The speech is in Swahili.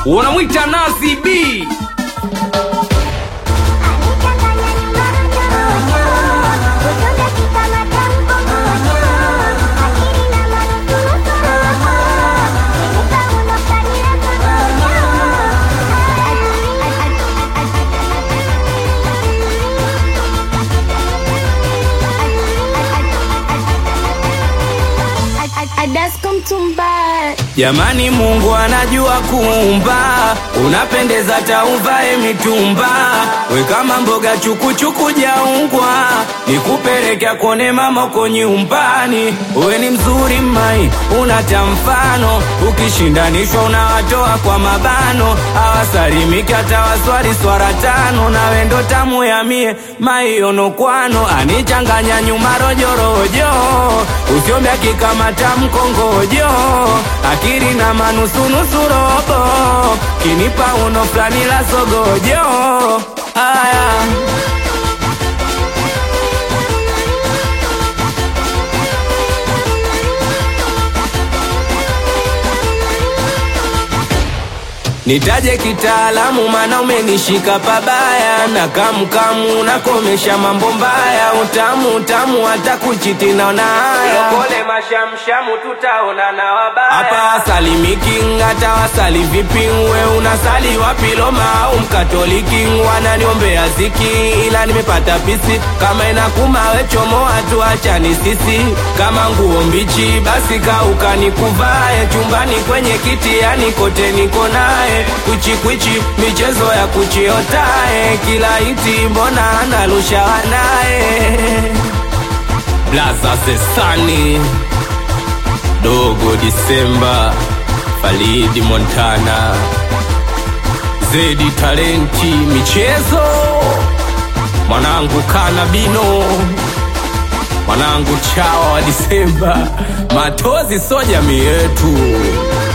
Unamwita Nazi B. Jamani, Mungu anajua kuumba, unapendeza tauvae mitumba. We kama mboga chukuchuku jaungwa, nikupeleka kone mama uko nyumbani. We ni mzuri mai, unatamfano, ukishindanishwa unawatoa kwa mabano. Hawasalimiki hata waswali swara tano, na wendo tamu ya mie mai ono kwano. Anichanganya nyuma rojo rojo, usiombe kikamata mkongojo. Akiri na manusu robo, kinipa uno flani la sogojo. Haya nitaje kitaalamu, mana umenishika pabaya. Na kamu nakomesha mambo mbaya. Utamu hata kuchiti naona haya. Pole mashamshamu tutaona na wabaya. Hapa salimiki hata wasali vipi. We unasali wapi Roma au Mkatoliki? Wananiombea ziki ila nimepata pisi. Kama inakuma we chomoa tuachani sisi. Kama nguo mbichi basi kauka nikuvae. Chumbani kwenye kiti yani kote niko naye. Kuchi michezo ya kuchiotae. Kila iti mbona analusha wanae. Blaza Sesani, Dogo Disemba, Falidi Montana, Zedi Talenti michezo. Mwanangu Kanabino, mwanangu Chawa wa Disemba. Matozi so jamii yetu.